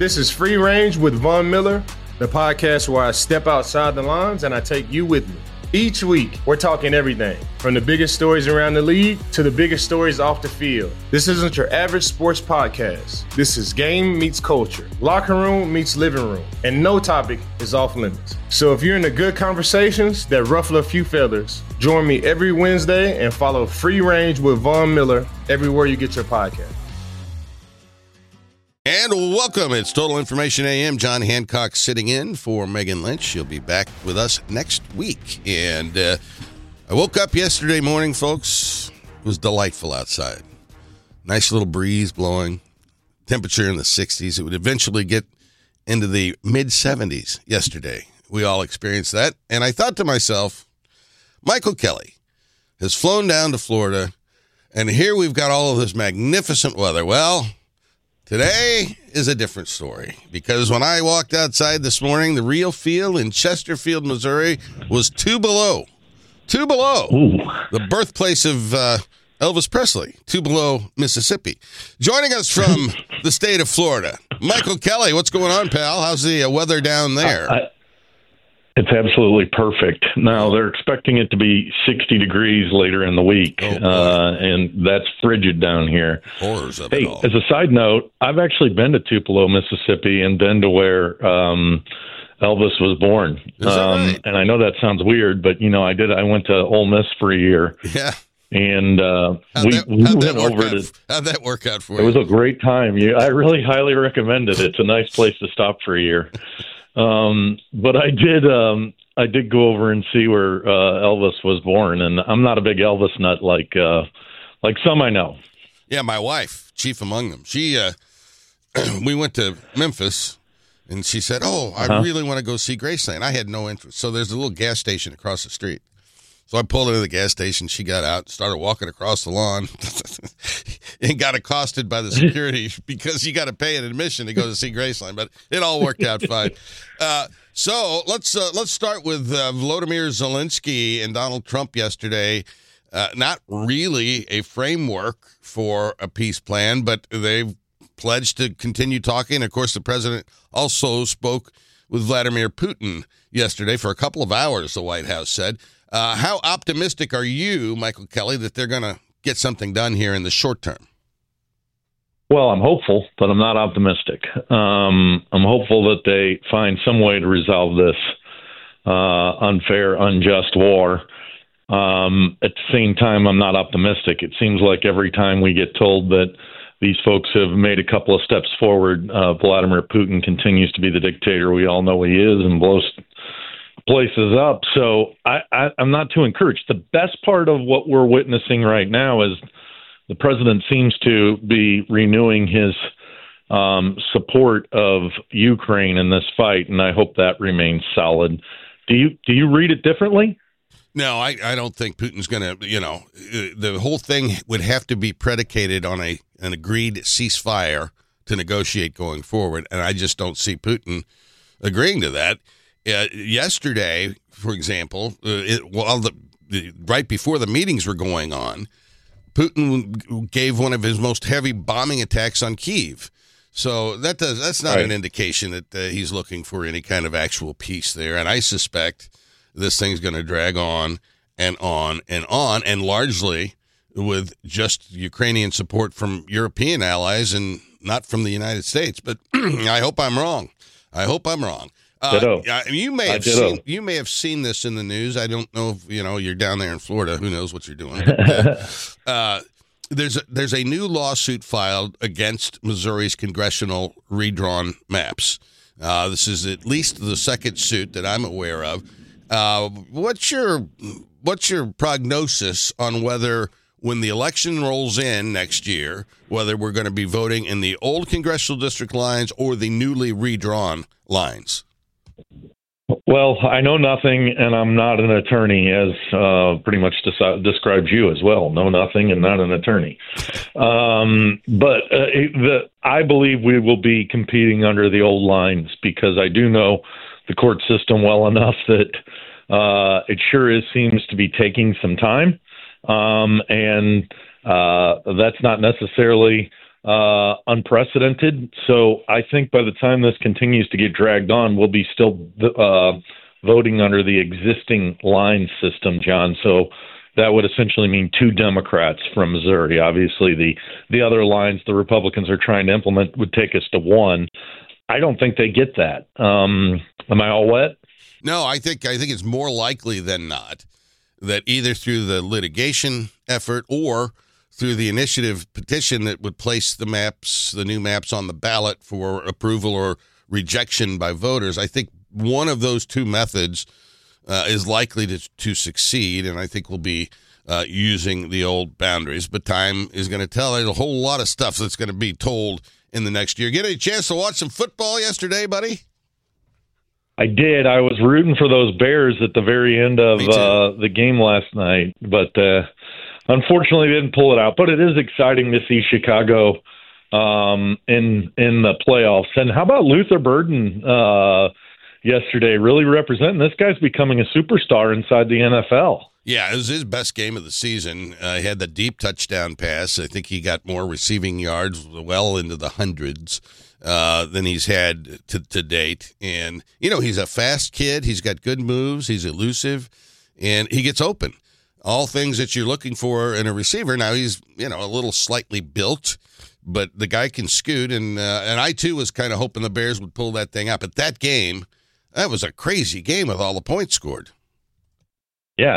This is Free Range with Von Miller, the podcast where I step outside the lines and I take you with me. Each week, we're talking everything from the biggest stories around the league to the biggest stories off the field. This isn't your average sports podcast. This is game meets culture, locker room meets living room, and no topic is off limits. So if you're into good conversations that ruffle a few feathers, join me every Wednesday and follow Free Range with Von Miller everywhere you get your podcast. And welcome. It's Total Information AM. John Hancock sitting in for Megan Lynch. She'll be back with us next week. And I woke up yesterday morning, folks. It was delightful outside. Nice little breeze blowing. Temperature in the 60s. It would eventually get into the mid-70s yesterday. We all experienced that. And I thought to myself, Michael Kelly has flown down to Florida, and here we've got all of this magnificent weather. Well, today is a different story, because when I walked outside this morning, the real feel in Chesterfield, Missouri was 2 below. 2 below. Ooh. The birthplace of Elvis Presley, 2 below Mississippi. Joining us from the state of Florida, Michael Kelly. What's going on, pal? How's the weather down there? It's absolutely perfect. Now, they're expecting it to be 60 degrees later in the week, and that's frigid down here. Horrors of it all. As a side note, I've actually been to Tupelo, Mississippi, and been to where Elvis was born. Is that right? And I know that sounds weird, but, I went to Ole Miss for a year. Yeah. And we went over to... How'd that work out for you? It was a great time. I really highly recommend it. It's a nice place to stop for a year. But I did go over and see where Elvis was born, and I'm not a big Elvis nut like some I know. Yeah, my wife, chief among them. She we went to Memphis, and she said, I really want to go see Graceland. I had no interest. So there's a little gas station across the street. So I pulled into the gas station. She got out, started walking across the lawn, and got accosted by the security because you got to pay an admission to go to see Graceland. But it all worked out fine. So let's start with Volodymyr Zelensky and Donald Trump yesterday. Not really a framework for a peace plan, but they've pledged to continue talking. Of course, the president also spoke with Vladimir Putin yesterday for a couple of hours, the White House said. How optimistic are you, Michael Kelly, that they're going to get something done here in the short term? Well, I'm hopeful, but I'm not optimistic. I'm hopeful that they find some way to resolve this unfair, unjust war. At the same time, I'm not optimistic. It seems like every time we get told that these folks have made a couple of steps forward, Vladimir Putin continues to be the dictator we all know he is and blows places up. So I'm not too encouraged. The best part of what we're witnessing right now is the president seems to be renewing his support of Ukraine in this fight, and I hope that remains solid. Do you read it differently? No, I don't think Putin's going to, the whole thing would have to be predicated on an agreed ceasefire to negotiate going forward, and I just don't see Putin agreeing to that. Yesterday, for example, right before the meetings were going on, Putin gave one of his most heavy bombing attacks on Kyiv. So that's not an indication that he's looking for any kind of actual peace there. And I suspect this thing's going to drag on and on and on, and largely with just Ukrainian support from European allies and not from the United States. But I hope I'm wrong. You may have seen this in the news. I don't know if you're down there in Florida. Who knows what you're doing? There's a new lawsuit filed against Missouri's congressional redrawn maps. This is at least the second suit that I'm aware of. What's your prognosis on whether, when the election rolls in next year, whether we're going to be voting in the old congressional district lines or the newly redrawn lines? Well, I know nothing, and I'm not an attorney, as pretty much describes you as well. Know nothing and not an attorney. But I believe we will be competing under the old lines, because I do know the court system well enough that it sure seems to be taking some time. And that's not necessarily unprecedented. So I think by the time this continues to get dragged on, we'll be still voting under the existing line system, John. So that would essentially mean 2 Democrats from Missouri. Obviously, the other lines the Republicans are trying to implement would take us to 1. I don't think they get that. Am I all wet? No, I think it's more likely than not that either through the litigation effort or through the initiative petition that would place the new maps on the ballot for approval or rejection by voters, I think one of those 2 methods is likely to succeed, and I think we'll be using the old boundaries. But time is going to tell. There's a whole lot of stuff that's going to be told in the next year. Get a chance to watch some football yesterday, buddy? I did. I was rooting for those Bears at the very end of the game last night, but unfortunately didn't pull it out. But it is exciting to see Chicago in the playoffs. And how about Luther Burden yesterday? Really representing. This guy's becoming a superstar inside the NFL. Yeah, it was his best game of the season. He had the deep touchdown pass. I think he got more receiving yards, well into the hundreds, than he's had to date. And, he's a fast kid. He's got good moves. He's elusive, and he gets open. All things that you're looking for in a receiver. Now, he's, a little slightly built, but the guy can scoot. And I, too, was kind of hoping the Bears would pull that thing out. But that game, that was a crazy game with all the points scored. Yeah,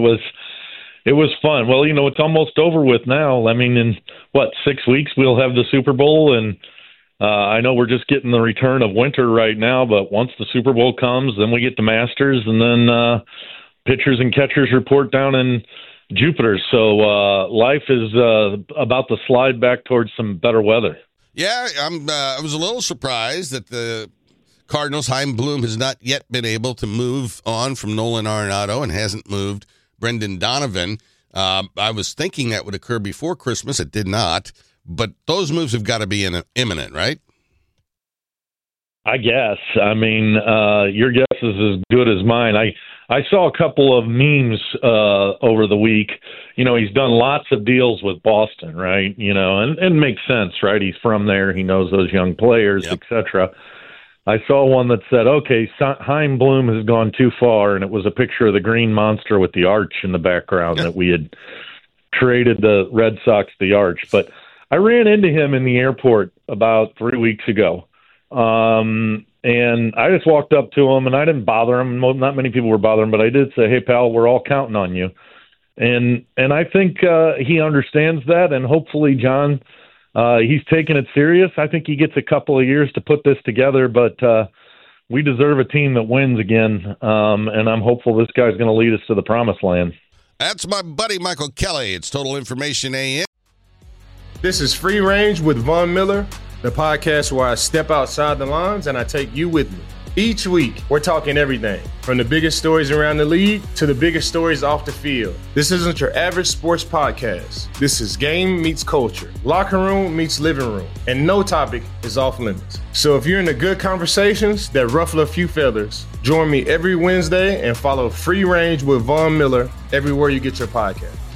it was fun. Well, it's almost over with now. I mean, in 6 weeks we'll have the Super Bowl, and I know we're just getting the return of winter right now, but once the Super Bowl comes, then we get the Masters, and then pitchers and catchers report down in Jupiter. So life is about to slide back towards some better weather. Yeah, I was a little surprised that the Cardinals, Chaim Bloom has not yet been able to move on from Nolan Arenado and hasn't moved Brendan Donovan. I was thinking that would occur before Christmas. It did not. But those moves have got to be imminent, right? I guess. I mean, your guess is as good as mine. I saw a couple of memes over the week. He's done lots of deals with Boston, right? And it makes sense, right? He's from there. He knows those young players, yep, etc. I saw one that said, okay, Chaim Bloom has gone too far, and it was a picture of the green monster with the arch in the background that we had traded the Red Sox the arch. But I ran into him in the airport about 3 weeks ago, and I just walked up to him, and I didn't bother him. Not many people were bothering him, but I did say, hey, pal, we're all counting on you. And I think he understands that, and hopefully, John, he's taking it serious. I think he gets a couple of years to put this together, but we deserve a team that wins again, and I'm hopeful this guy's going to lead us to the promised land. That's my buddy Michael Kelly. It's Total Information AM. This is Free Range with Von Miller, the podcast where I step outside the lines and I take you with me. Each week, we're talking everything from the biggest stories around the league to the biggest stories off the field. This isn't your average sports podcast. This is game meets culture, locker room meets living room, and no topic is off limits. So if you're into good conversations that ruffle a few feathers, join me every Wednesday and follow Free Range with Von Miller everywhere you get your podcast.